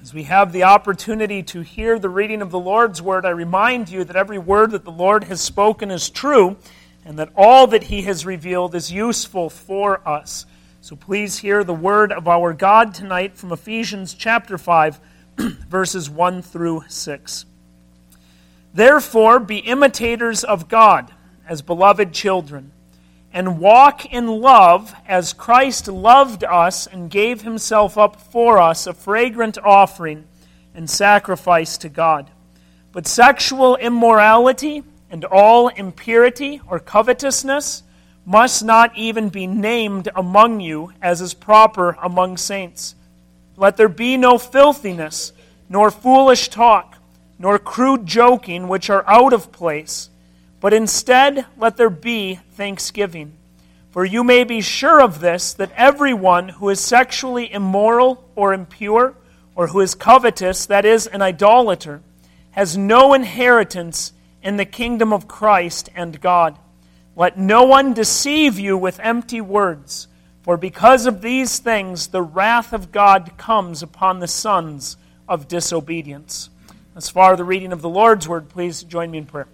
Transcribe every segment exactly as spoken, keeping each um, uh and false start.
As we have the opportunity to hear the reading of the Lord's Word, I remind you that every word that the Lord has spoken is true, and that all that He has revealed is useful for us. So please hear the word of our God tonight from Ephesians chapter five, verses one through six. Therefore, be imitators of God as beloved children, and walk in love as Christ loved us and gave Himself up for us, a fragrant offering and sacrifice to God. But sexual immorality and all impurity or covetousness must not even be named among you, as is proper among saints. Let there be no filthiness, nor foolish talk, nor crude joking, which are out of place, but instead let there be thanksgiving. For you may be sure of this, that everyone who is sexually immoral or impure, or who is covetous, that is, an idolater, has no inheritance in the kingdom of Christ and God. Let no one deceive you with empty words, for because of these things the wrath of God comes upon the sons of disobedience. As far as the reading of the Lord's Word, please join me in prayer.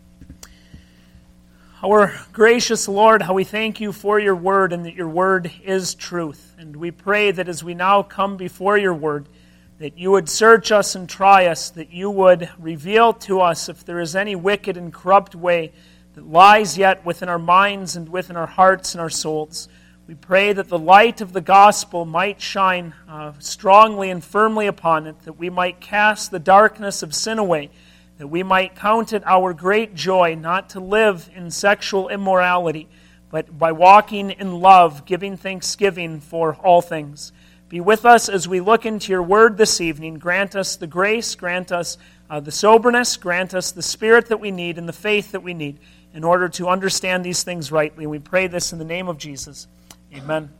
Our gracious Lord, how we thank You for Your Word, and that Your Word is truth. And we pray that as we now come before Your Word, that You would search us and try us, that You would reveal to us if there is any wicked and corrupt way that lies yet within our minds and within our hearts and our souls. We pray that the light of the gospel might shine uh, strongly and firmly upon it, that we might cast the darkness of sin away, that we might count it our great joy not to live in sexual immorality, but by walking in love, giving thanksgiving for all things. Be with us as we look into Your Word this evening. Grant us the grace, grant us uh, the soberness, grant us the spirit that we need and the faith that we need in order to understand these things rightly. We pray this in the name of Jesus. Amen.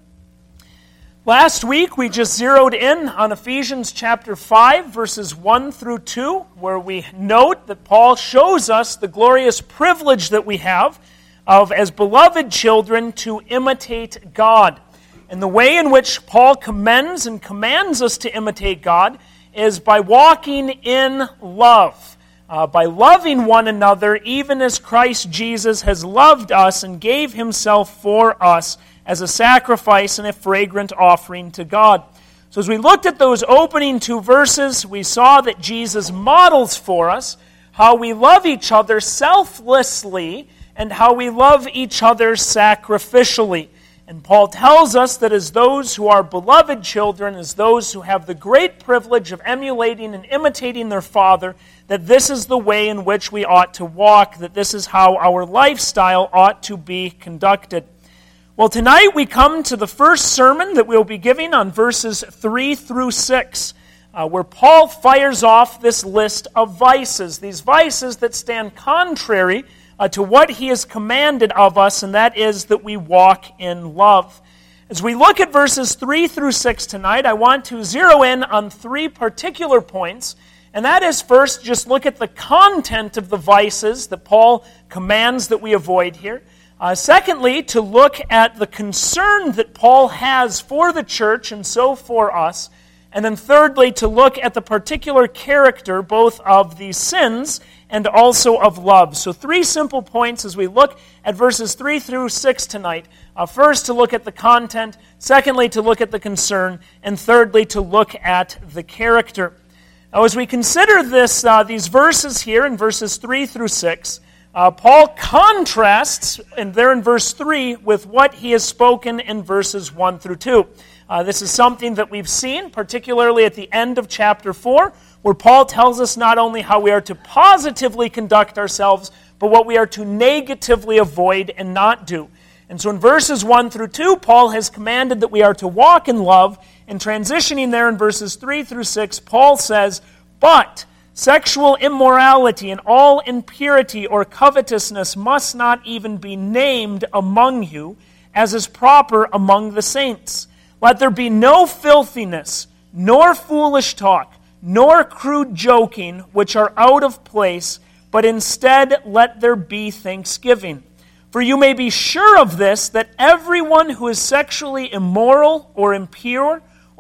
Last week, we just zeroed in on Ephesians chapter five, verses one through two, where we note that Paul shows us the glorious privilege that we have of, as beloved children, to imitate God. And the way in which Paul commends and commands us to imitate God is by walking in love, uh, by loving one another, even as Christ Jesus has loved us and gave Himself for us as a sacrifice and a fragrant offering to God. So as we looked at those opening two verses, we saw that Jesus models for us how we love each other selflessly and how we love each other sacrificially. And Paul tells us that as those who are beloved children, as those who have the great privilege of emulating and imitating their Father, that this is the way in which we ought to walk, that this is how our lifestyle ought to be conducted. Well, tonight we come to the first sermon that we'll be giving on verses three through six, uh, where Paul fires off this list of vices, these vices that stand contrary uh, to what he has commanded of us, and that is that we walk in love. As we look at verses three through six tonight, I want to zero in on three particular points, and that is first, just look at the content of the vices that Paul commands that we avoid here. Uh, secondly, to look at the concern that Paul has for the church and so for us. And then thirdly, to look at the particular character both of the sins and also of love. So three simple points as we look at verses three through six tonight. Uh, first, to look at the content. Secondly, to look at the concern. And thirdly, to look at the character. Now, as we consider this, uh, these verses here in verses three through six, Uh, Paul contrasts, and there in verse three, with what he has spoken in verses one through two. Uh, this is something that we've seen, particularly at the end of chapter four, where Paul tells us not only how we are to positively conduct ourselves, but what we are to negatively avoid and not do. And so in verses one through two, Paul has commanded that we are to walk in love, and transitioning there in verses three through six, Paul says, but sexual immorality and all impurity or covetousness must not even be named among you, as is proper among the saints. Let there be no filthiness, nor foolish talk, nor crude joking, which are out of place, but instead let there be thanksgiving. For you may be sure of this, that everyone who is sexually immoral or impure,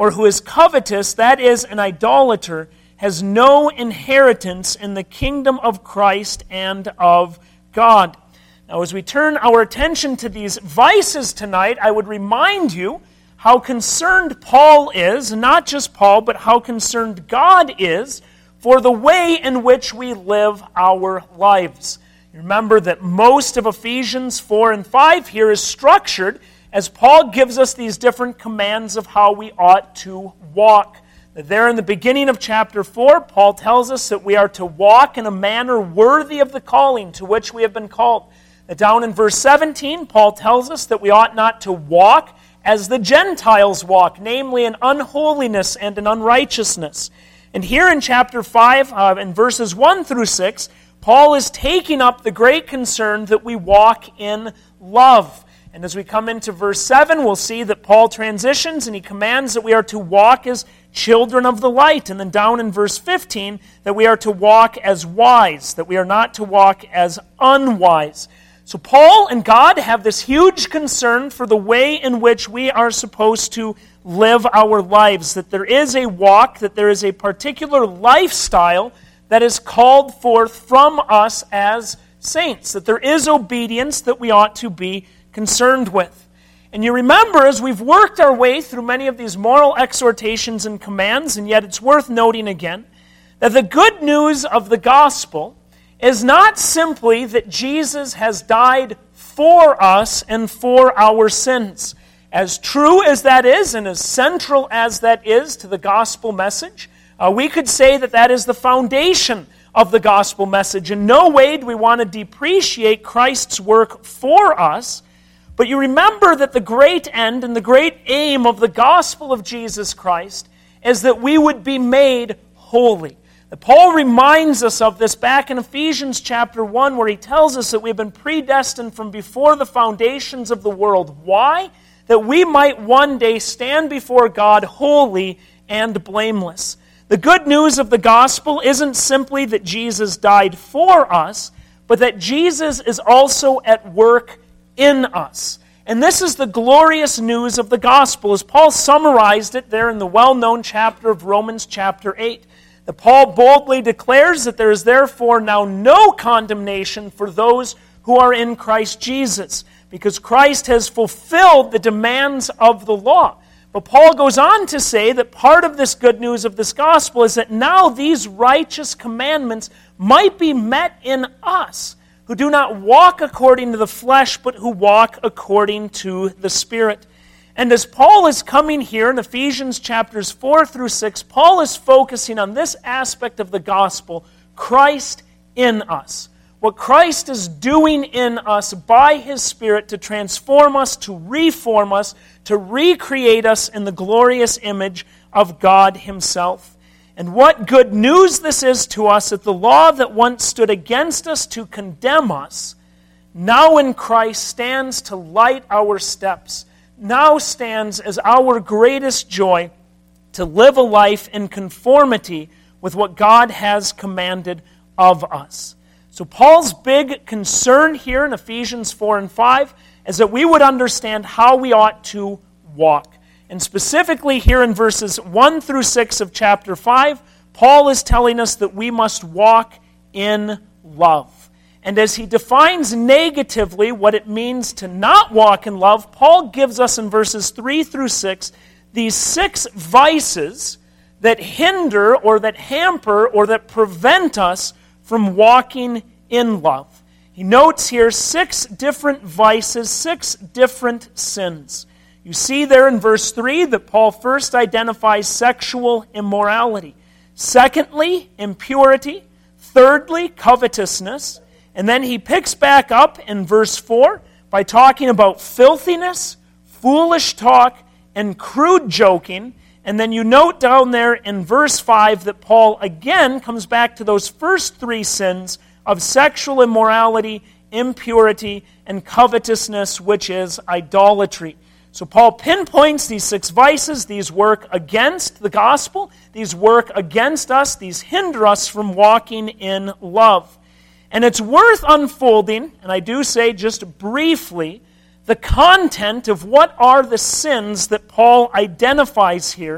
or who is covetous, that is, an idolater, has no inheritance in the kingdom of Christ and of God. Now, as we turn our attention to these vices tonight, I would remind you how concerned Paul is, not just Paul, but how concerned God is for the way in which we live our lives. You remember that most of Ephesians four and five here is structured as Paul gives us these different commands of how we ought to walk. There in the beginning of chapter four, Paul tells us that we are to walk in a manner worthy of the calling to which we have been called. Down in verse seventeen, Paul tells us that we ought not to walk as the Gentiles walk, namely in unholiness and in unrighteousness. And here in chapter five, uh, in verses one through six, Paul is taking up the great concern that we walk in love. And as we come into verse seven, we'll see that Paul transitions and he commands that we are to walk as children of the light. And then down in verse fifteen, that we are to walk as wise, that we are not to walk as unwise. So Paul and God have this huge concern for the way in which we are supposed to live our lives, that there is a walk, that there is a particular lifestyle that is called forth from us as saints, that there is obedience that we ought to be concerned with. And you remember, as we've worked our way through many of these moral exhortations and commands, and yet it's worth noting again, that the good news of the gospel is not simply that Jesus has died for us and for our sins. As true as that is, and as central as that is to the gospel message, uh, we could say that that is the foundation of the gospel message. In no way do we want to depreciate Christ's work for us, but you remember that the great end and the great aim of the gospel of Jesus Christ is that we would be made holy. Paul reminds us of this back in Ephesians chapter one, where he tells us that we've been predestined from before the foundations of the world. Why? That we might one day stand before God holy and blameless. The good news of the gospel isn't simply that Jesus died for us, but that Jesus is also at work in us. And this is the glorious news of the gospel, as Paul summarized it there in the well-known chapter of Romans chapter eight. That Paul boldly declares that there is therefore now no condemnation for those who are in Christ Jesus, because Christ has fulfilled the demands of the law. But Paul goes on to say that part of this good news of this gospel is that now these righteous commandments might be met in us, who do not walk according to the flesh, but who walk according to the Spirit. And as Paul is coming here in Ephesians chapters four through six, Paul is focusing on this aspect of the gospel, Christ in us. What Christ is doing in us by His Spirit to transform us, to reform us, to recreate us in the glorious image of God Himself. And what good news this is to us, that the law that once stood against us to condemn us, now in Christ stands to light our steps, now stands as our greatest joy to live a life in conformity with what God has commanded of us. So Paul's big concern here in Ephesians four and five is that we would understand how we ought to walk. And specifically here in verses one through six of chapter five, Paul is telling us that we must walk in love. And as he defines negatively what it means to not walk in love, Paul gives us in verses three through six these six vices that hinder or that hamper or that prevent us from walking in love. He notes here six different vices, six different sins. You see there in verse three that Paul first identifies sexual immorality. Secondly, impurity. Thirdly, covetousness. And then he picks back up in verse four by talking about filthiness, foolish talk, and crude joking. And then you note down there in verse five that Paul again comes back to those first three sins of sexual immorality, impurity, and covetousness, which is idolatry. So Paul pinpoints these six vices. These work against the gospel. These work against us. These hinder us from walking in love. And it's worth unfolding, and I do say just briefly, the content of what are the sins that Paul identifies here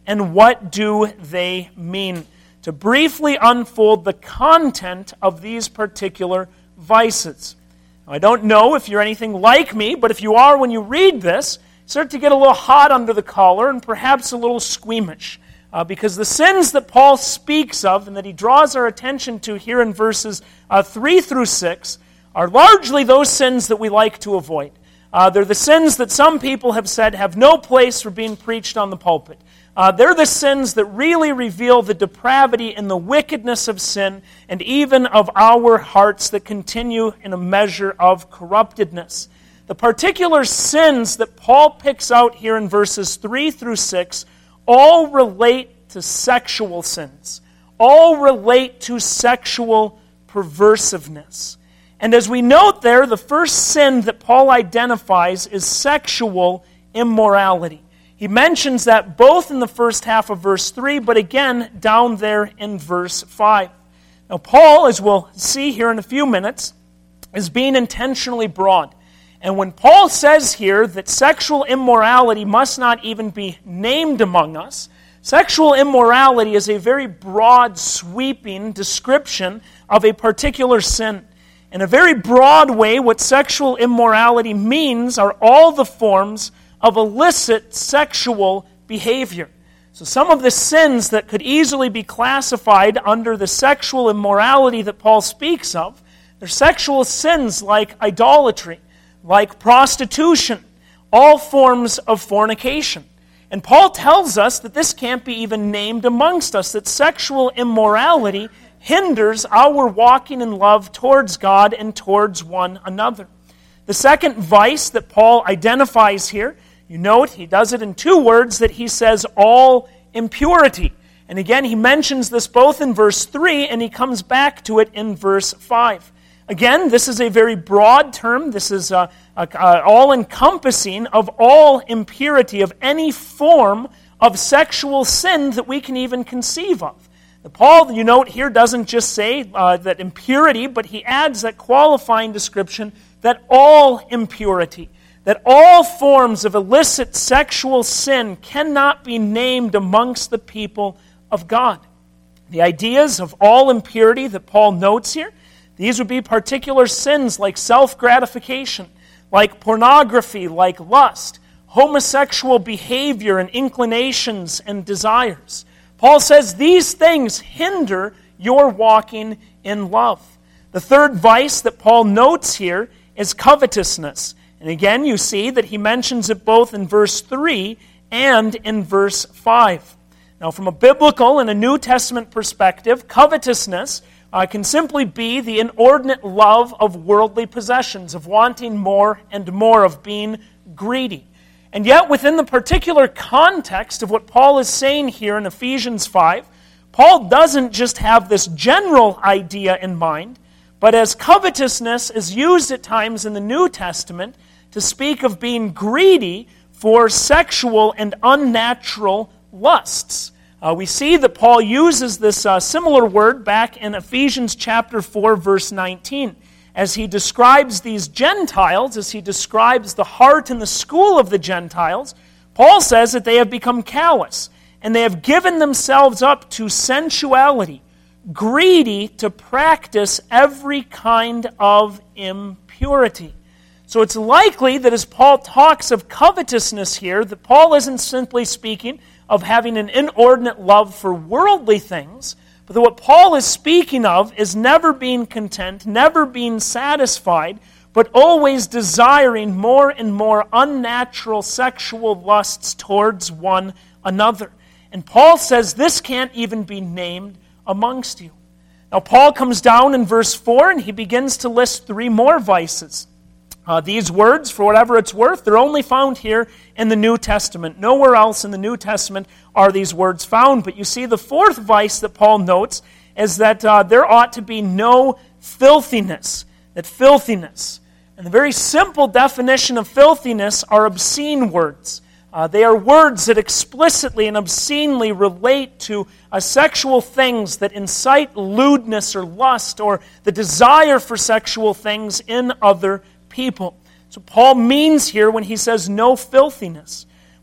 and what do they mean? To briefly unfold the content of these particular vices. Now, I don't know if you're anything like me, but if you are, when you read this, you start to get a little hot under the collar and perhaps a little squeamish. Uh, because the sins that Paul speaks of and that he draws our attention to here in verses uh, three through six are largely those sins that we like to avoid. Uh, they're the sins that some people have said have no place for being preached on the pulpit. Uh, they're the sins that really reveal the depravity and the wickedness of sin and even of our hearts that continue in a measure of corruptedness. The particular sins that Paul picks out here in verses three through six all relate to sexual sins. All relate to sexual perversiveness. And as we note there, the first sin that Paul identifies is sexual immorality. He mentions that both in the first half of verse three, but again down there in verse five. Now Paul, as we'll see here in a few minutes, is being intentionally broad. And when Paul says here that sexual immorality must not even be named among us, sexual immorality is a very broad, sweeping description of a particular sin. In a very broad way, what sexual immorality means are all the forms of illicit sexual behavior. So some of the sins that could easily be classified under the sexual immorality that Paul speaks of, they're sexual sins like idolatry, like prostitution, all forms of fornication. And Paul tells us that this can't be even named amongst us, that sexual immorality hinders our walking in love towards God and towards one another. The second vice that Paul identifies here, you note he does it in two words that he says, all impurity. And again, he mentions this both in verse three and he comes back to it in verse five. Again, this is a very broad term. This is uh, uh, uh, all-encompassing of all impurity, of any form of sexual sin that we can even conceive of. The Paul, you note here, doesn't just say uh, that impurity, but he adds that qualifying description that all impurity, that all forms of illicit sexual sin cannot be named amongst the people of God. The ideas of all impurity that Paul notes here, these would be particular sins like self-gratification, like pornography, like lust, homosexual behavior and inclinations and desires. Paul says these things hinder your walking in love. The third vice that Paul notes here is covetousness. And again, you see that he mentions it both in verse three and in verse five. Now, from a biblical and a New Testament perspective, covetousness Uh, can simply be the inordinate love of worldly possessions, of wanting more and more, of being greedy. And yet, within the particular context of what Paul is saying here in Ephesians five, Paul doesn't just have this general idea in mind, but as covetousness is used at times in the New Testament to speak of being greedy for sexual and unnatural lusts. Uh, we see that Paul uses this uh, similar word back in Ephesians chapter four, verse nineteen. As he describes these Gentiles, as he describes the heart and the school of the Gentiles, Paul says that they have become callous, and they have given themselves up to sensuality, greedy to practice every kind of impurity. So it's likely that as Paul talks of covetousness here, that Paul isn't simply speaking of having an inordinate love for worldly things, but that what Paul is speaking of is never being content, never being satisfied, but always desiring more and more unnatural sexual lusts towards one another. And Paul says this can't even be named amongst you. Now Paul comes down in verse four and he begins to list three more vices. Uh, these words, for whatever it's worth, they're only found here in the New Testament. Nowhere else in the New Testament are these words found. But you see, the fourth vice that Paul notes is that uh, there ought to be no filthiness. That filthiness. And the very simple definition of filthiness are obscene words. Uh, they are words that explicitly and obscenely relate to uh, sexual things that incite lewdness or lust or the desire for sexual things in other people. So Paul means here when he says no filthiness.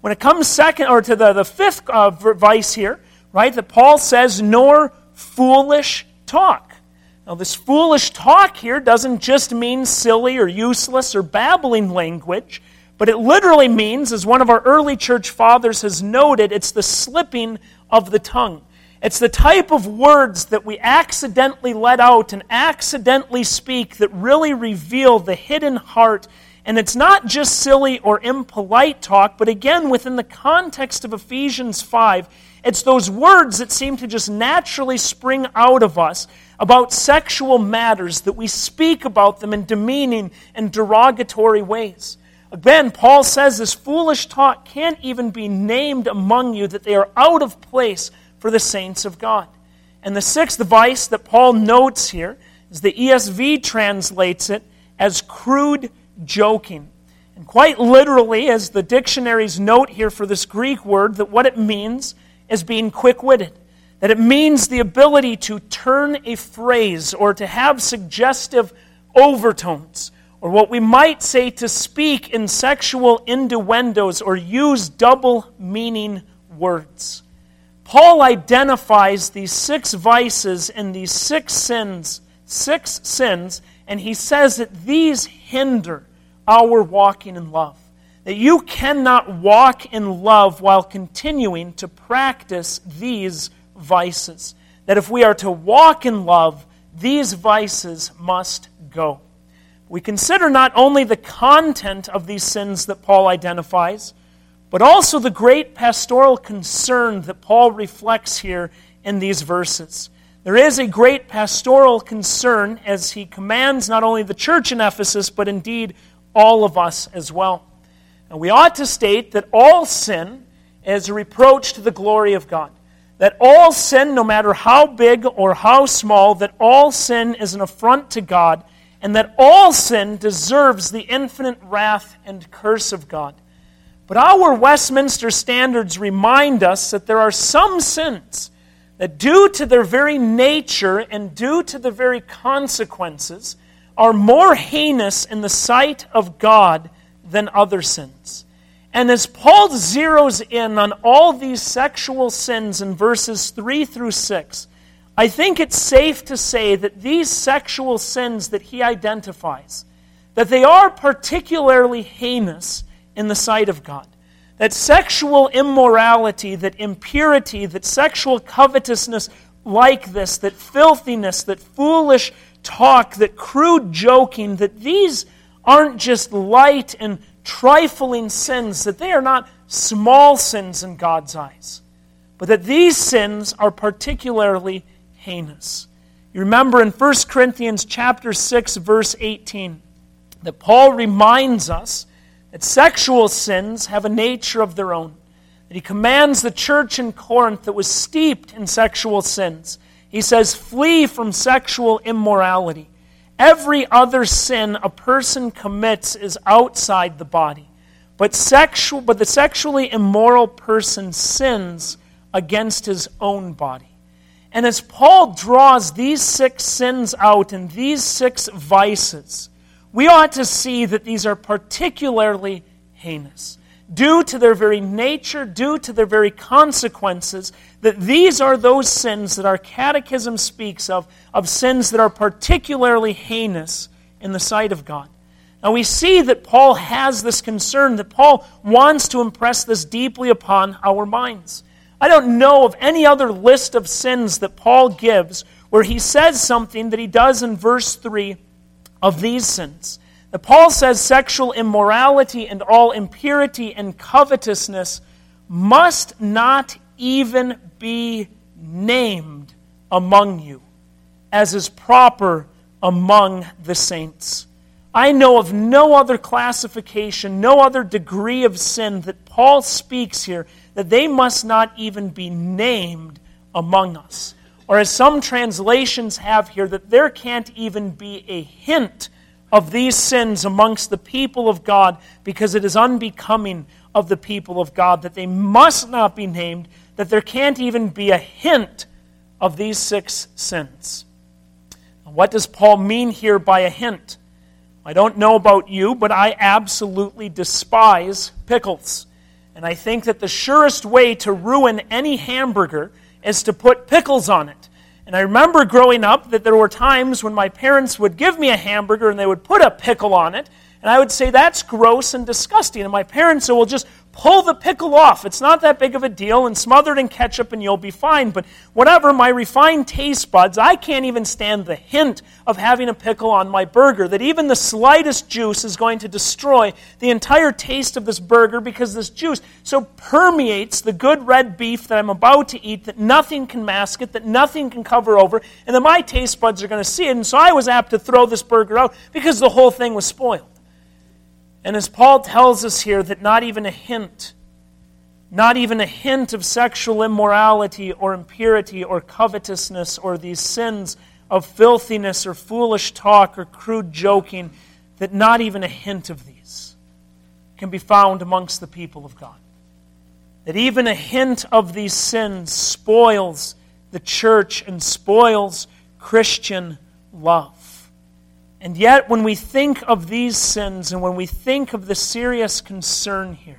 When it comes second, or to the, the fifth uh, vice here, right, that Paul says, nor foolish talk. Now, this foolish talk here doesn't just mean silly or useless or babbling language, but it literally means, as one of our early church fathers has noted, it's the slipping of the tongue. It's the type of words that we accidentally let out and accidentally speak that really reveal the hidden heart. And it's not just silly or impolite talk, but again, within the context of Ephesians five, it's those words that seem to just naturally spring out of us about sexual matters, that we speak about them in demeaning and derogatory ways. Again, Paul says this foolish talk can't even be named among you, that they are out of place for the saints of God. And the sixth vice that Paul notes here is the E S V translates it as crude joking. And quite literally, as the dictionaries note here for this Greek word, that what it means is being quick-witted. That it means the ability to turn a phrase or to have suggestive overtones, or what we might say to speak in sexual innuendos or use double-meaning words. Paul identifies these six vices and these six sins, six sins, and he says that these hinder our walking in love. That you cannot walk in love while continuing to practice these vices. That if we are to walk in love, these vices must go. We consider not only the content of these sins that Paul identifies, but also the great pastoral concern that Paul reflects here in these verses. There is a great pastoral concern as he commands not only the church in Ephesus, but indeed all of us as well. And we ought to state that all sin is a reproach to the glory of God. That all sin, no matter how big or how small, that all sin is an affront to God, and that all sin deserves the infinite wrath and curse of God. But our Westminster standards remind us that there are some sins that, due to their very nature and due to their very consequences, are more heinous in the sight of God than other sins. And as Paul zeroes in on all these sexual sins in verses three through six, I think it's safe to say that these sexual sins that he identifies, that they are particularly heinous in the sight of God. That sexual immorality, that impurity, that sexual covetousness like this, that filthiness, that foolish talk, that crude joking, that these aren't just light and trifling sins, that they are not small sins in God's eyes, but that these sins are particularly heinous. You remember in First Corinthians chapter six, verse eighteen, that Paul reminds us that sexual sins have a nature of their own. That he commands the church in Corinth that was steeped in sexual sins. He says, flee from sexual immorality. Every other sin a person commits is outside the body. But sexual, but the sexually immoral person sins against his own body. And as Paul draws these six sins out and these six vices, we ought to see that these are particularly heinous. Due to their very nature, due to their very consequences, that these are those sins that our catechism speaks of, of sins that are particularly heinous in the sight of God. Now we see that Paul has this concern, that Paul wants to impress this deeply upon our minds. I don't know of any other list of sins that Paul gives where he says something that he does in verse three of these sins. That Paul says sexual immorality and all impurity and covetousness must not even be named among you, as is proper among the saints. I know of no other classification, no other degree of sin that Paul speaks here, that they must not even be named among us. Or as some translations have here, that there can't even be a hint of these sins amongst the people of God, because it is unbecoming of the people of God, that they must not be named, that there can't even be a hint of these six sins. Now, what does Paul mean here by a hint? I don't know about you, but I absolutely despise pickles. And I think that the surest way to ruin any hamburger is to put pickles on it. And I remember growing up that there were times when my parents would give me a hamburger and they would put a pickle on it. And I would say, that's gross and disgusting. And my parents said, well, just pull the pickle off. It's not that big of a deal, and smother it in ketchup and you'll be fine. But whatever, my refined taste buds, I can't even stand the hint of having a pickle on my burger, that even the slightest juice is going to destroy the entire taste of this burger, because this juice so permeates the good red beef that I'm about to eat that nothing can mask it, that nothing can cover over, and that my taste buds are going to see it. And so I was apt to throw this burger out because the whole thing was spoiled. And as Paul tells us here, that not even a hint, not even a hint of sexual immorality or impurity or covetousness or these sins of filthiness or foolish talk or crude joking, that not even a hint of these can be found amongst the people of God. That even a hint of these sins spoils the church and spoils Christian love. And yet, when we think of these sins and when we think of the serious concern here,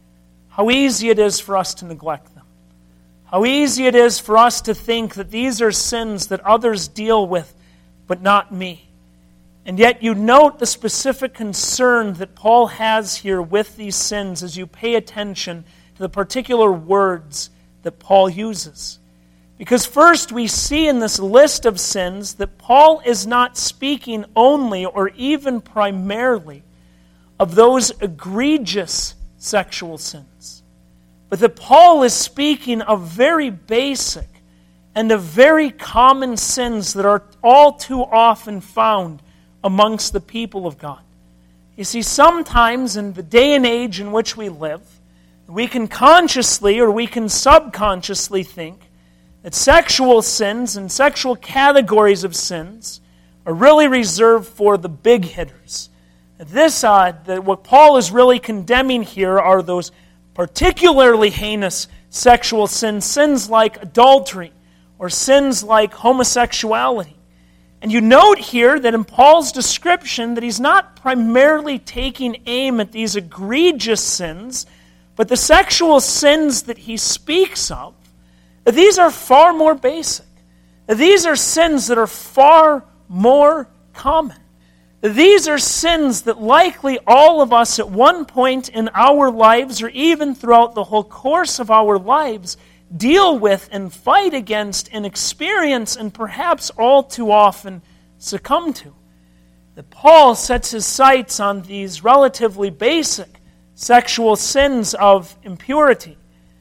how easy it is for us to neglect them. How easy it is for us to think that these are sins that others deal with, but not me. And yet you note the specific concern that Paul has here with these sins as you pay attention to the particular words that Paul uses. Because first we see in this list of sins that Paul is not speaking only or even primarily of those egregious sexual sins, but that Paul is speaking of very basic and of very common sins that are all too often found amongst the people of God. You see, sometimes in the day and age in which we live, we can consciously or we can subconsciously think that sexual sins and sexual categories of sins are really reserved for the big hitters. This, uh, that what Paul is really condemning here are those particularly heinous sexual sins, sins like adultery or sins like homosexuality. And you note here that in Paul's description that he's not primarily taking aim at these egregious sins, but the sexual sins that he speaks of, these are far more basic. These are sins that are far more common. These are sins that likely all of us at one point in our lives, or even throughout the whole course of our lives, deal with and fight against and experience and perhaps all too often succumb to. That Paul sets his sights on these relatively basic sexual sins of impurity,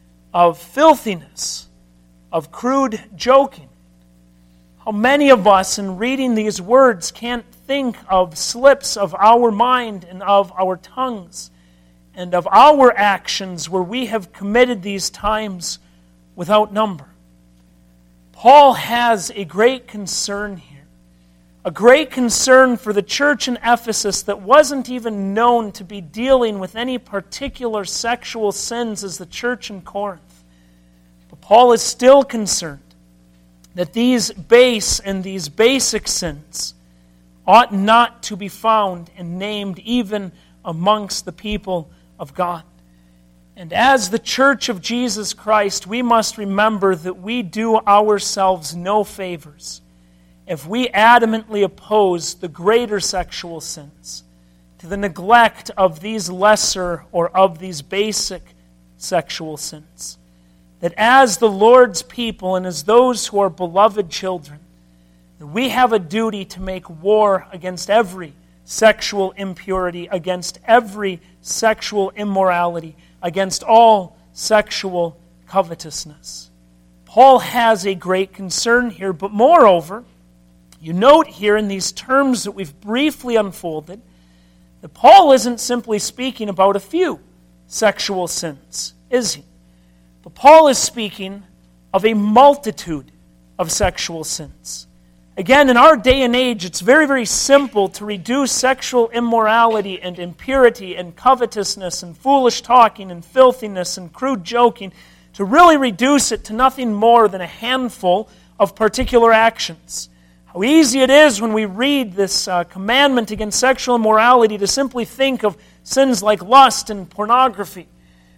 of filthiness, of crude joking. How many of us in reading these words can't think of slips of our mind and of our tongues and of our actions where we have committed these times without number. Paul has a great concern here, a great concern for the church in Ephesus that wasn't even known to be dealing with any particular sexual sins as the church in Corinth. But Paul is still concerned that these base and these basic sins ought not to be found and named even amongst the people of God. And as the church of Jesus Christ, we must remember that we do ourselves no favors if we adamantly oppose the greater sexual sins to the neglect of these lesser or of these basic sexual sins. That as the Lord's people and as those who are beloved children, that we have a duty to make war against every sexual impurity, against every sexual immorality, against all sexual covetousness. Paul has a great concern here, but moreover, you note here in these terms that we've briefly unfolded, that Paul isn't simply speaking about a few sexual sins, is he? But Paul is speaking of a multitude of sexual sins. Again, in our day and age, it's very, very simple to reduce sexual immorality and impurity and covetousness and foolish talking and filthiness and crude joking, to really reduce it to nothing more than a handful of particular actions. How easy it is when we read this uh, commandment against sexual immorality to simply think of sins like lust and pornography.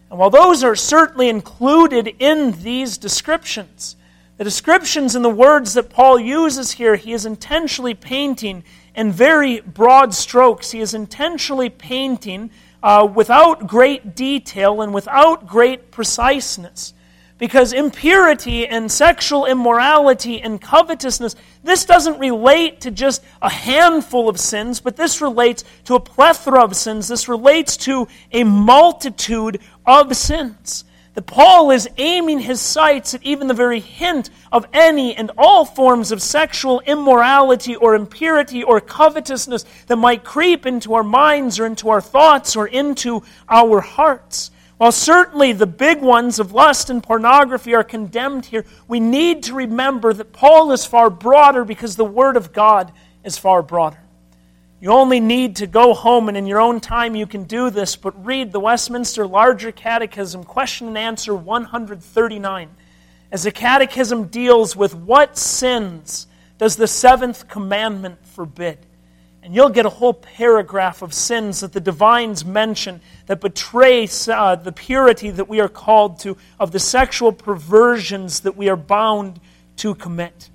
And while those are certainly included in these descriptions, the descriptions and the words that Paul uses here, he is intentionally painting in very broad strokes. He is intentionally painting uh, without great detail and without great preciseness. Because impurity and sexual immorality and covetousness, this doesn't relate to just a handful of sins, but this relates to a plethora of sins. This relates to a multitude of sins. That Paul is aiming his sights at even the very hint of any and all forms of sexual immorality or impurity or covetousness that might creep into our minds or into our thoughts or into our hearts. While certainly the big ones of lust and pornography are condemned here, we need to remember that Paul is far broader because the Word of God is far broader. You only need to go home, and in your own time you can do this, but read the Westminster Larger Catechism, question and answer one thirty-nine, as the Catechism deals with what sins does the seventh commandment forbid. And you'll get a whole paragraph of sins that the divines mention that betray uh, the purity that we are called to, of the sexual perversions that we are bound to commit.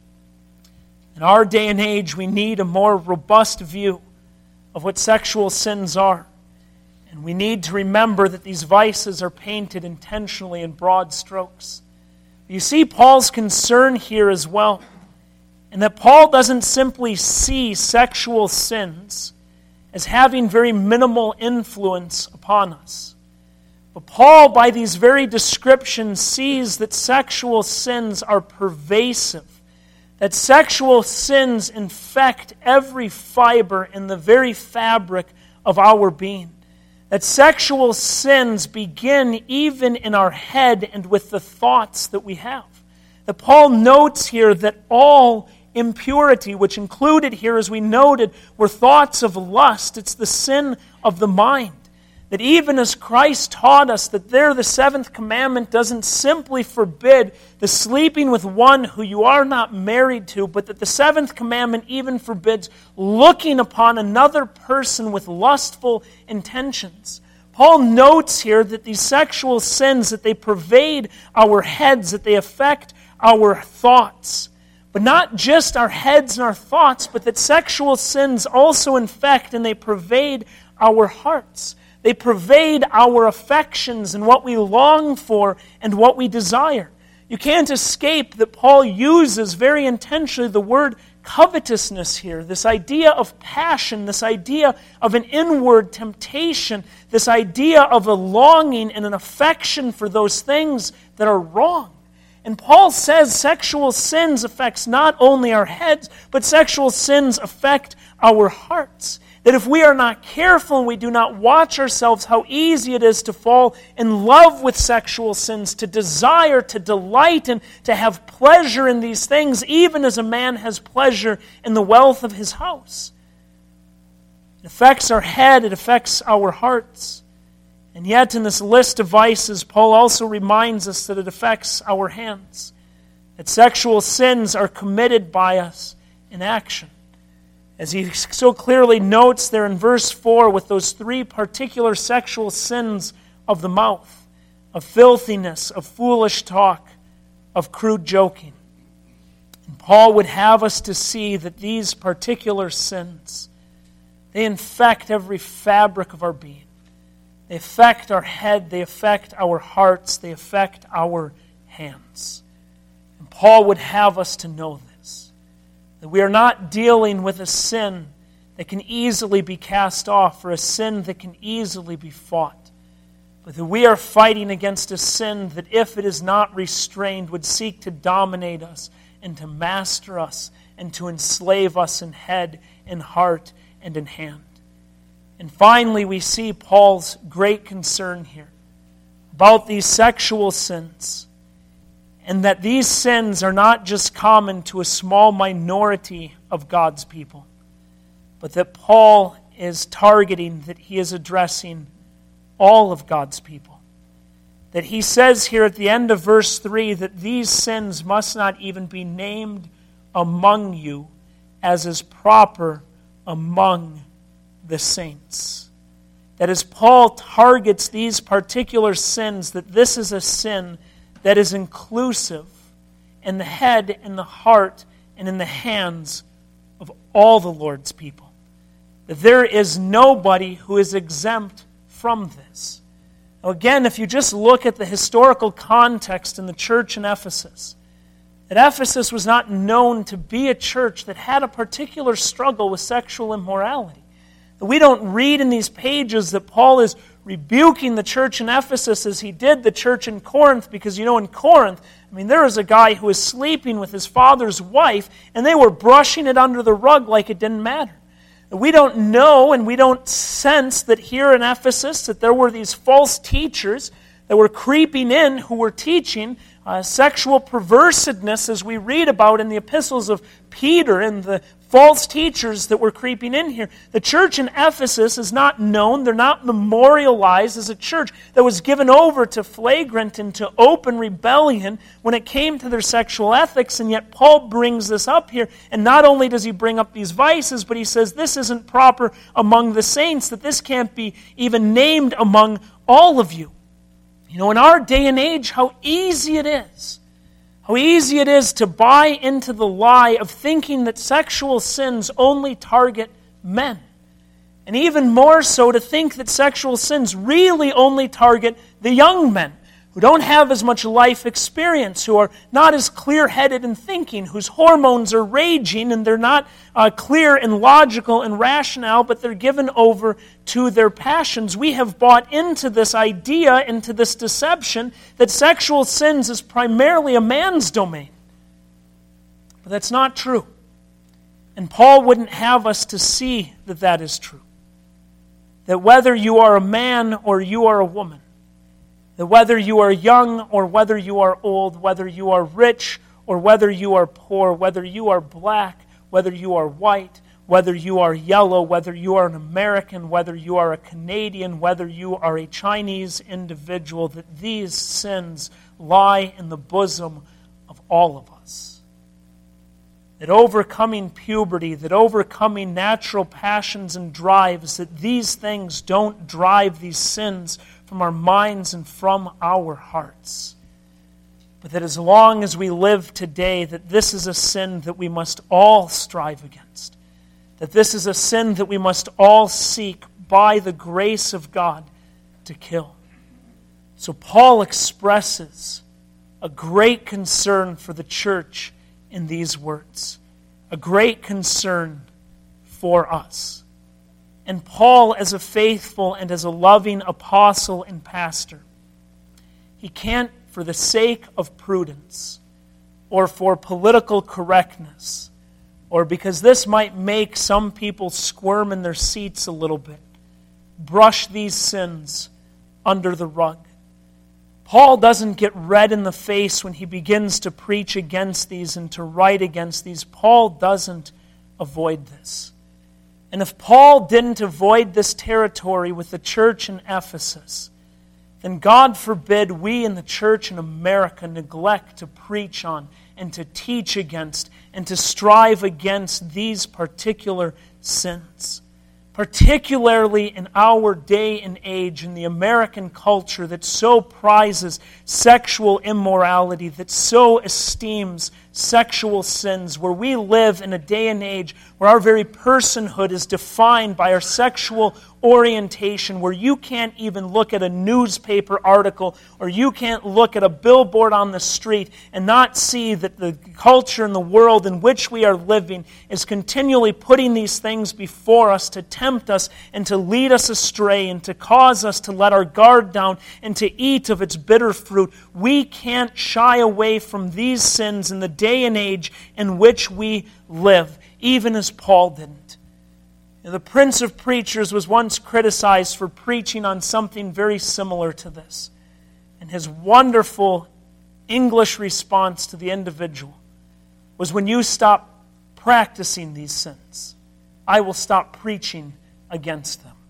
In our day and age, we need a more robust view of what sexual sins are. And we need to remember that these vices are painted intentionally in broad strokes. You see Paul's concern here as well, and that Paul doesn't simply see sexual sins as having very minimal influence upon us. But Paul, by these very descriptions, sees that sexual sins are pervasive, that sexual sins infect every fiber in the very fabric of our being. That sexual sins begin even in our head and with the thoughts that we have. That Paul notes here that all impurity, which included here, as we noted, were thoughts of lust. It's the sin of the mind. That even as Christ taught us that there the seventh commandment doesn't simply forbid the sleeping with one who you are not married to, but that the seventh commandment even forbids looking upon another person with lustful intentions. Paul notes here that these sexual sins, that they pervade our heads, that they affect our thoughts. But not just our heads and our thoughts, but that sexual sins also infect and they pervade our hearts. They pervade our affections and what we long for and what we desire. You can't escape that Paul uses very intentionally the word covetousness here, this idea of passion, this idea of an inward temptation, this idea of a longing and an affection for those things that are wrong. And Paul says sexual sins affects not only our heads, but sexual sins affect our hearts. That if we are not careful and we do not watch ourselves, how easy it is to fall in love with sexual sins, to desire, to delight, and to have pleasure in these things, even as a man has pleasure in the wealth of his house. It affects our head, it affects our hearts. And yet in this list of vices, Paul also reminds us that it affects our hands. That sexual sins are committed by us in action. As he so clearly notes there in verse four with those three particular sexual sins of the mouth, of filthiness, of foolish talk, of crude joking. And Paul would have us to see that these particular sins, they infect every fabric of our being. They affect our head, they affect our hearts, they affect our hands. And Paul would have us to know this, that we are not dealing with a sin that can easily be cast off or a sin that can easily be fought, but that we are fighting against a sin that, if it is not restrained, would seek to dominate us and to master us and to enslave us in head, in heart, and in hand. And finally, we see Paul's great concern here about these sexual sins, and that these sins are not just common to a small minority of God's people, but that Paul is targeting, that he is addressing all of God's people. That he says here at the end of verse three that these sins must not even be named among you as is proper among the saints. that as Paul targets these particular sins, that this is a sin that is inclusive in the head, in the heart, and in the hands of all the Lord's people. That there is nobody who is exempt from this. Now again, if you just look at the historical context in the church in Ephesus, that Ephesus was not known to be a church that had a particular struggle with sexual immorality. That we don't read in these pages that Paul is rebuking the church in Ephesus as he did the church in Corinth, because you know in Corinth, I mean there was a guy who was sleeping with his father's wife and they were brushing it under the rug like it didn't matter. We don't know and we don't sense that here in Ephesus that there were these false teachers that were creeping in who were teaching uh, sexual perversedness, as we read about in the epistles of Peter and the false teachers that were creeping in here. The church in Ephesus is not known, they're not memorialized as a church that was given over to flagrant and to open rebellion when it came to their sexual ethics, and yet Paul brings this up here, and not only does he bring up these vices, but he says this isn't proper among the saints, that this can't be even named among all of you. You know, in our day and age, how easy it is How easy it is to buy into the lie of thinking that sexual sins only target men. And even more so to think that sexual sins really only target the young men who don't have as much life experience, who are not as clear-headed in thinking, whose hormones are raging and they're not uh, clear and logical and rational, but they're given over to their passions. We have bought into this idea, into this deception, that sexual sins is primarily a man's domain. But that's not true. And Paul wouldn't have us to see that that is true. That whether you are a man or you are a woman, that whether you are young or whether you are old, whether you are rich or whether you are poor, whether you are black, whether you are white, whether you are yellow, whether you are an American, whether you are a Canadian, whether you are a Chinese individual, that these sins lie in the bosom of all of us. That overcoming puberty, that overcoming natural passions and drives, that these things don't drive these sins from our minds and from our hearts. But that as long as we live today, that this is a sin that we must all strive against. That this is a sin that we must all seek by the grace of God to kill. So Paul expresses a great concern for the church in these words. A great concern for us. And Paul, as a faithful and as a loving apostle and pastor, he can't, for the sake of prudence, or for political correctness, or because this might make some people squirm in their seats a little bit, brush these sins under the rug. Paul doesn't get red in the face when he begins to preach against these and to write against these. Paul doesn't avoid this. And if Paul didn't avoid this territory with the church in Ephesus, then God forbid we in the church in America neglect to preach on and to teach against and to strive against these particular sins. Particularly in our day and age, in the American culture that so prizes sexual immorality, that so esteems sexual sins, where we live in a day and age where our very personhood is defined by our sexual orientation, where you can't even look at a newspaper article or you can't look at a billboard on the street and not see that the culture and the world in which we are living is continually putting these things before us to tempt us and to lead us astray and to cause us to let our guard down and to eat of its bitter fruit. We can't shy away from these sins in the day and age in which we live, even as Paul didn't. The Prince of Preachers was once criticized for preaching on something very similar to this. And his wonderful English response to the individual was, when you stop practicing these sins, I will stop preaching against them.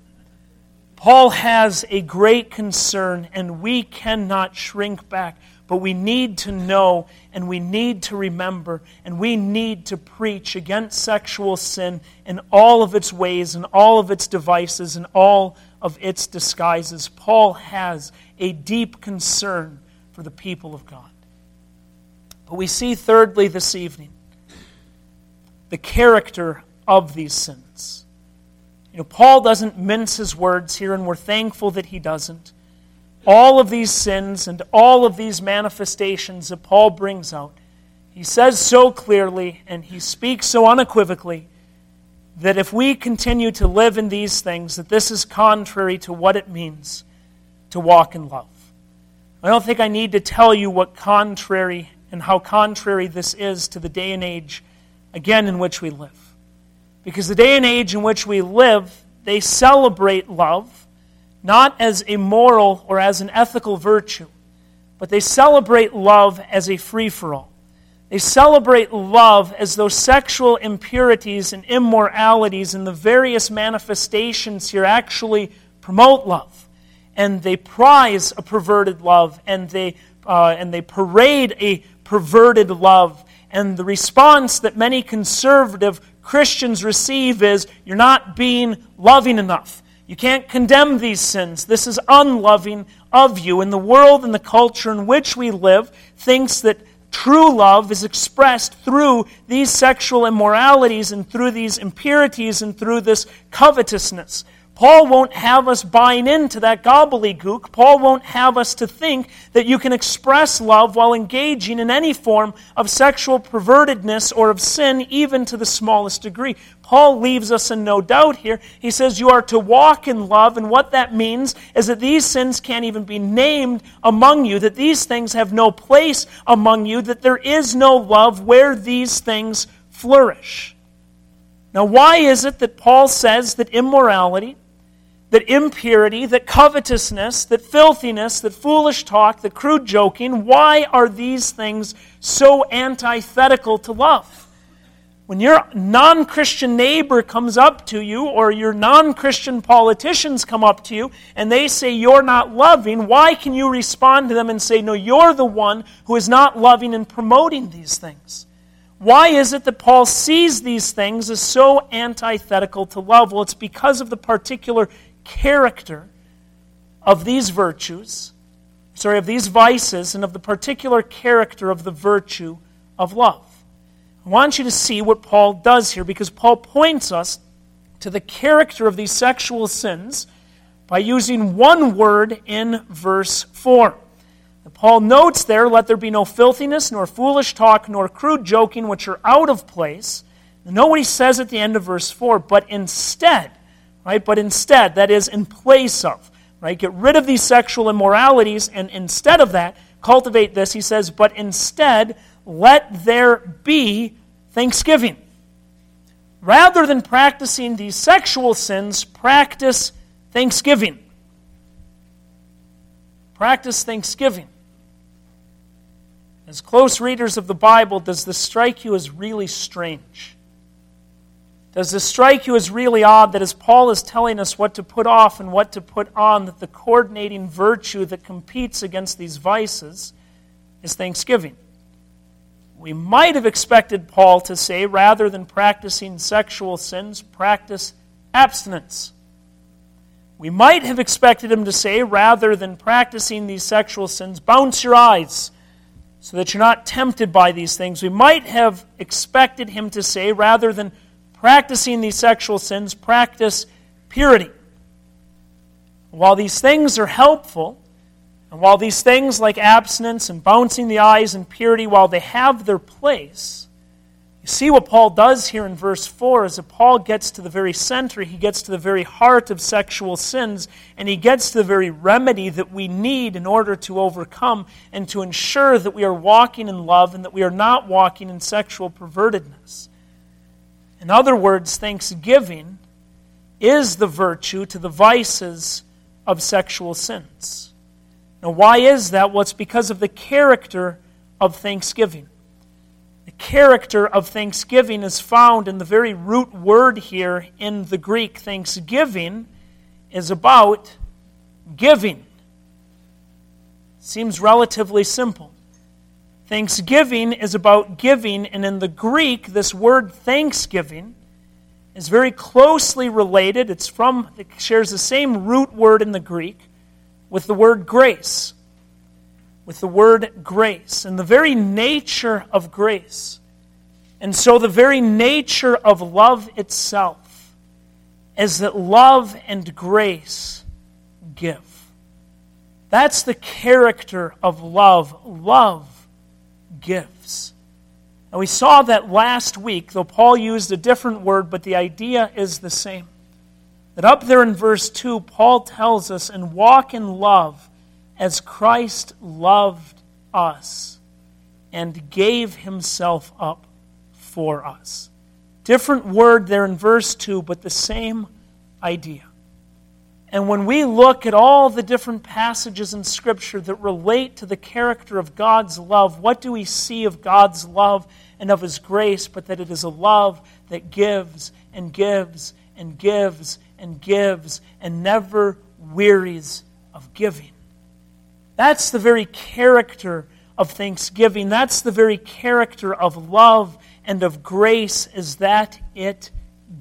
Paul has a great concern, and we cannot shrink back. But we need to know, and we need to remember, and we need to preach against sexual sin in all of its ways, and all of its devices, and all of its disguises. Paul has a deep concern for the people of God. But we see thirdly this evening the character of these sins. You know, Paul doesn't mince his words here, and we're thankful that he doesn't. All of these sins and all of these manifestations that Paul brings out, he says so clearly and he speaks so unequivocally that if we continue to live in these things, that this is contrary to what it means to walk in love. I don't think I need to tell you what contrary and how contrary this is to the day and age, again, in which we live. Because the day and age in which we live, they celebrate love, not as a moral or as an ethical virtue, but they celebrate love as a free-for-all. They celebrate love as though sexual impurities and immoralities and the various manifestations here actually promote love. And they prize a perverted love, and they uh, and they parade a perverted love. And the response that many conservative Christians receive is, you're not being loving enough. You can't condemn these sins. This is unloving of you. And the world and the culture in which we live thinks that true love is expressed through these sexual immoralities and through these impurities and through this covetousness. Paul won't have us buying into that gobbledygook. Paul won't have us to think that you can express love while engaging in any form of sexual pervertedness or of sin, even to the smallest degree. Paul leaves us in no doubt here. He says you are to walk in love, and what that means is that these sins can't even be named among you, that these things have no place among you, that there is no love where these things flourish. Now, why is it that Paul says that immorality, that impurity, that covetousness, that filthiness, that foolish talk, that crude joking, why are these things so antithetical to love? When your non-Christian neighbor comes up to you, or your non-Christian politicians come up to you, and they say you're not loving, why can you respond to them and say, no, you're the one who is not loving and promoting these things? Why is it that Paul sees these things as so antithetical to love? Well, it's because of the particular character of these virtues, sorry, of these vices, and of the particular character of the virtue of love. I want you to see what Paul does here, because Paul points us to the character of these sexual sins by using one word in verse four. Paul notes there, let there be no filthiness, nor foolish talk, nor crude joking, which are out of place. And note what he says at the end of verse four, but instead, right, but instead, that is in place of, right, get rid of these sexual immoralities, and instead of that, cultivate this, he says, but instead, let there be thanksgiving. Rather than practicing these sexual sins, practice thanksgiving. Practice thanksgiving. As close readers of the Bible, does this strike you as really strange? Does this strike you as really odd that as Paul is telling us what to put off and what to put on, that the coordinating virtue that competes against these vices is thanksgiving? We might have expected Paul to say, rather than practicing sexual sins, practice abstinence. We might have expected him to say, rather than practicing these sexual sins, bounce your eyes so that you're not tempted by these things. We might have expected him to say, rather than practicing these sexual sins, practice purity. While these things are helpful, and while these things like abstinence and bouncing the eyes and purity, while they have their place, you see what Paul does here in verse four is that Paul gets to the very center, he gets to the very heart of sexual sins, and he gets to the very remedy that we need in order to overcome and to ensure that we are walking in love and that we are not walking in sexual pervertedness. In other words, thanksgiving is the virtue to the vices of sexual sins. Now, why is that? Well, it's because of the character of thanksgiving. The character of thanksgiving is found in the very root word here in the Greek. Thanksgiving is about giving. Seems relatively simple. Thanksgiving is about giving, and in the Greek, this word thanksgiving is very closely related. It's from, it shares the same root word in the Greek with the word grace. With the word grace. And the very nature of grace. And so the very nature of love itself is that love and grace give. That's the character of love. Love gives. And we saw that last week, though Paul used a different word, but the idea is the same. That up there in verse two, Paul tells us, and walk in love as Christ loved us and gave himself up for us. Different word there in verse two, but the same idea. And when we look at all the different passages in Scripture that relate to the character of God's love, what do we see of God's love and of His grace, but that it is a love that gives and gives and gives and gives and never wearies of giving. That's the very character of thanksgiving. That's the very character of love and of grace, is that it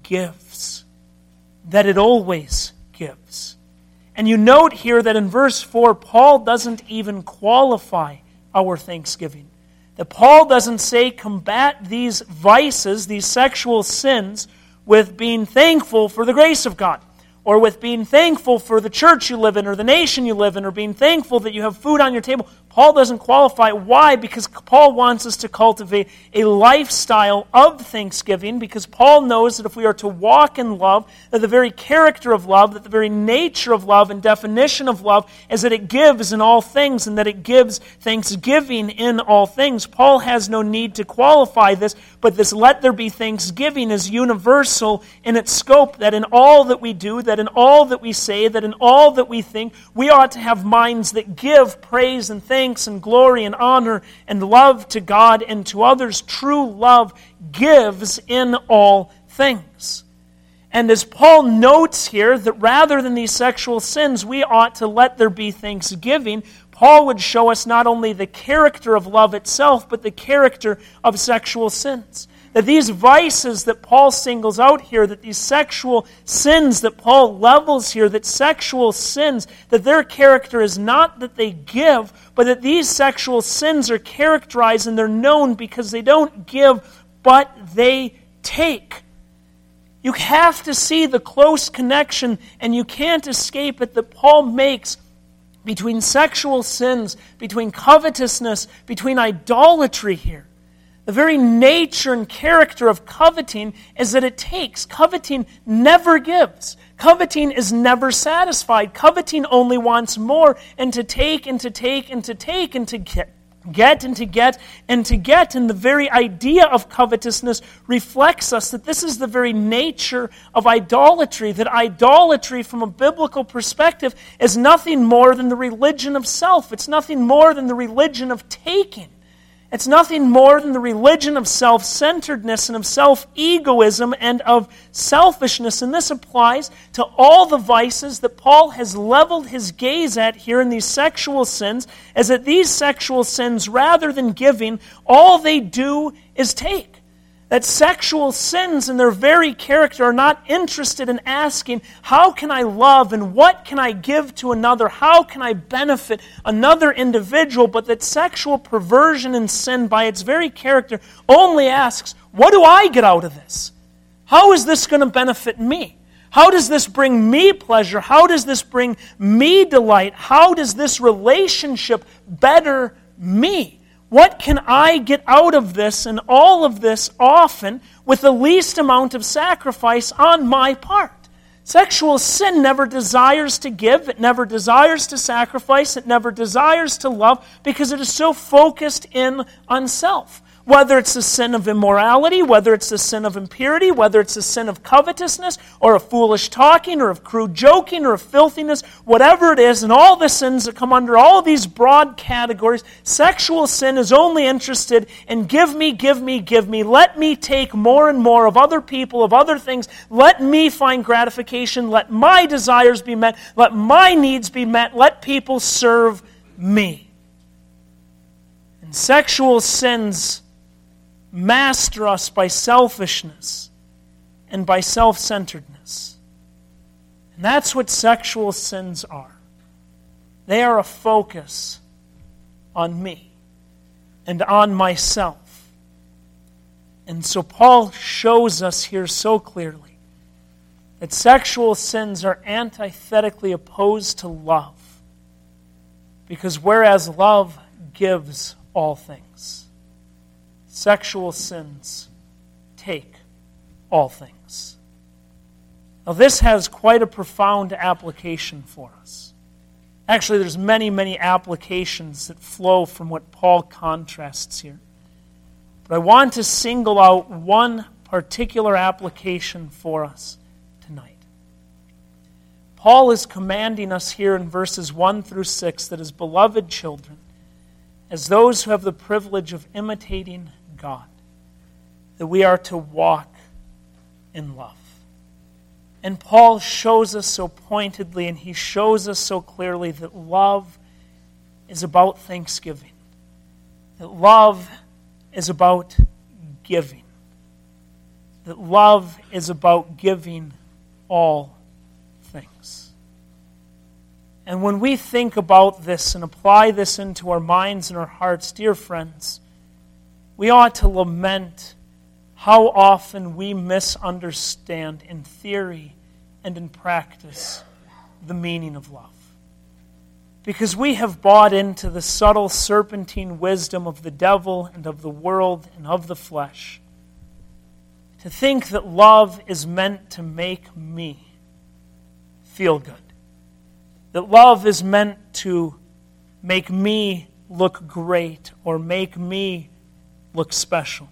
gives. That it always gives. And you note here that in verse four, Paul doesn't even qualify our thanksgiving. That Paul doesn't say combat these vices, these sexual sins, with being thankful for the grace of God, or with being thankful for the church you live in, or the nation you live in, or being thankful that you have food on your table. Paul doesn't qualify. Why? Because Paul wants us to cultivate a lifestyle of thanksgiving, because Paul knows that if we are to walk in love, that the very character of love, that the very nature of love and definition of love is that it gives in all things, and that it gives thanksgiving in all things. Paul has no need to qualify this, but this let there be thanksgiving is universal in its scope, that in all that we do, that in all that we say, that in all that we think, we ought to have minds that give praise and thanks and glory and honor and love to God and to others. True love gives in all things. And as Paul notes here, that rather than these sexual sins, we ought to let there be thanksgiving, Paul would show us not only the character of love itself, but the character of sexual sins. That these vices that Paul singles out here, that these sexual sins that Paul levels here, that sexual sins, that their character is not that they give, but that these sexual sins are characterized and they're known because they don't give, but they take. You have to see the close connection, and you can't escape it, that Paul makes between sexual sins, between covetousness, between idolatry here. The very nature and character of coveting is that it takes. Coveting never gives. Coveting is never satisfied. Coveting only wants more, and to take and to take and to take and to get. Get and to get and to get. And the very idea of covetousness reflects us that this is the very nature of idolatry. That idolatry from a biblical perspective is nothing more than the religion of self. It's nothing more than the religion of taking. It's nothing more than the religion of self-centeredness and of self-egoism and of selfishness. And this applies to all the vices that Paul has leveled his gaze at here in these sexual sins, as that these sexual sins, rather than giving, all they do is take. That sexual sins in their very character are not interested in asking, how can I love and what can I give to another? How can I benefit another individual? But that sexual perversion and sin by its very character only asks, what do I get out of this? How is this going to benefit me? How does this bring me pleasure? How does this bring me delight? How does this relationship better me? What can I get out of this, and all of this often with the least amount of sacrifice on my part? Sexual sin never desires to give, it never desires to sacrifice, it never desires to love, because it is so focused in on self. Whether it's a sin of immorality, whether it's a sin of impurity, whether it's a sin of covetousness, or of foolish talking, or of crude joking, or of filthiness, whatever it is, and all the sins that come under all these broad categories, sexual sin is only interested in give me, give me, give me. Let me take more and more of other people, of other things. Let me find gratification. Let my desires be met. Let my needs be met. Let people serve me. And sexual sins master us by selfishness, and by self-centeredness. And that's what sexual sins are. They are a focus on me and on myself. And so Paul shows us here so clearly that sexual sins are antithetically opposed to love. Because whereas love gives all things, sexual sins take all things. Now this has quite a profound application for us. Actually, there's many, many applications that flow from what Paul contrasts here. But I want to single out one particular application for us tonight. Paul is commanding us here in verses one through six that as beloved children, as those who have the privilege of imitating God, that we are to walk in love. And Paul shows us so pointedly, and he shows us so clearly that love is about thanksgiving. That love is about giving. That love is about giving all things. And when we think about this and apply this into our minds and our hearts, dear friends, we ought to lament how often we misunderstand in theory and in practice the meaning of love. Because we have bought into the subtle serpentine wisdom of the devil and of the world and of the flesh to think that love is meant to make me feel good. That love is meant to make me look great or make me look special.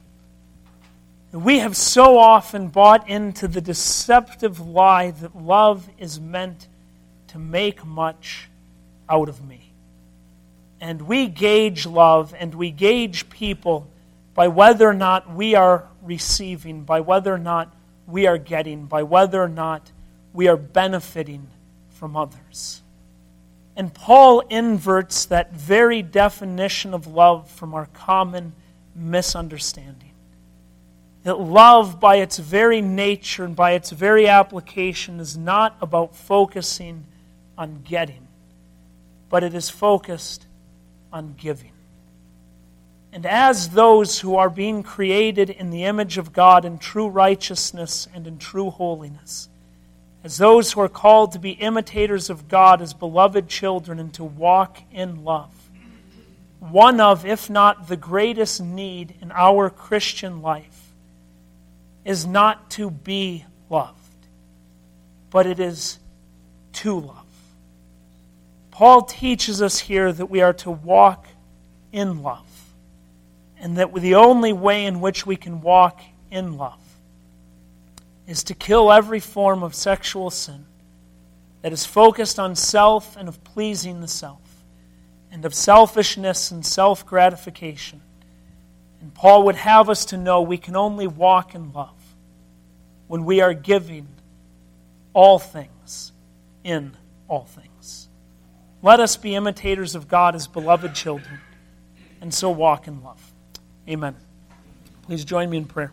We have so often bought into the deceptive lie that love is meant to make much out of me. And we gauge love and we gauge people by whether or not we are receiving, by whether or not we are getting, by whether or not we are benefiting from others. And Paul inverts that very definition of love from our common misunderstanding. That love, by its very nature and by its very application, is not about focusing on getting, but it is focused on giving. And as those who are being created in the image of God in true righteousness and in true holiness, as those who are called to be imitators of God as beloved children and to walk in love, one of, if not the greatest need in our Christian life is not to be loved, but it is to love. Paul teaches us here that we are to walk in love, and that the only way in which we can walk in love is to kill every form of sexual sin that is focused on self and of pleasing the self, and of selfishness and self-gratification. And Paul would have us to know we can only walk in love when we are giving all things in all things. Let us be imitators of God as beloved children, and so walk in love. Amen. Please join me in prayer.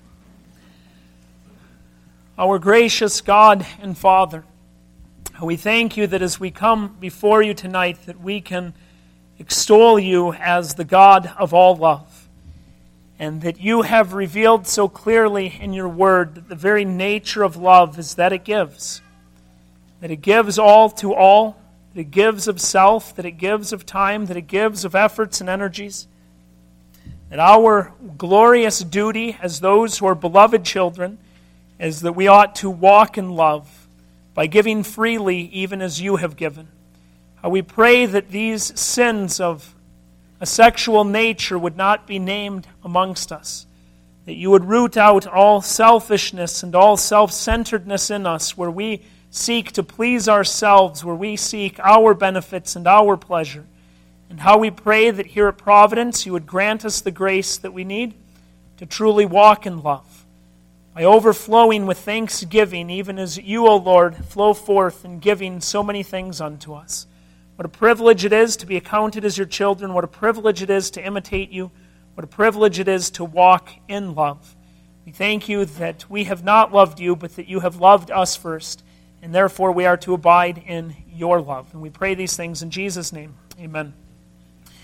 Our gracious God and Father, we thank you that as we come before you tonight, that we can extol you as the God of all love. And that you have revealed so clearly in your word that the very nature of love is that it gives. That it gives all to all, that it gives of self, that it gives of time, that it gives of efforts and energies. That our glorious duty as those who are beloved children is that we ought to walk in love by giving freely even as you have given. How we pray that these sins of a sexual nature would not be named amongst us. That you would root out all selfishness and all self-centeredness in us, where we seek to please ourselves, where we seek our benefits and our pleasure. And how we pray that here at Providence you would grant us the grace that we need to truly walk in love, by overflowing with thanksgiving, even as you, O Lord, flow forth in giving so many things unto us. What a privilege it is to be accounted as your children. What a privilege it is to imitate you. What a privilege it is to walk in love. We thank you that we have not loved you, but that you have loved us first, and therefore we are to abide in your love. And we pray these things in Jesus' name. Amen.